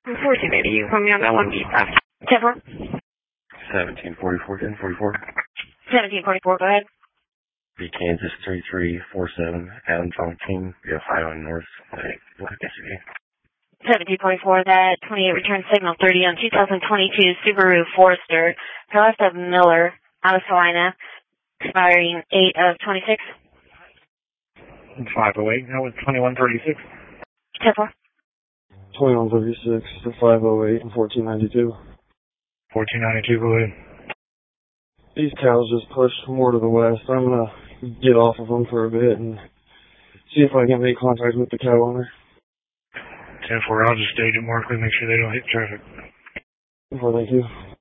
1480, you put me on that one. 10-4. 1744, 1044. 1744, go ahead. B Kansas 3347, Adam Team, Ohio North, Black SUV. 1744, that 28 return signal 30 on 2022 Subaru Forester, north of Miller, out of Salina, expiring 8 of 26. 508, that was 2136. 10-4. 2136 to 508 and 1492. 1492, go ahead. These cows just push more to the west. I'm going to get off of them for a bit and see if I can make contact with the cow owner. 10-4, I'll just stage it, Markley, make sure they don't hit traffic. Well, thank you.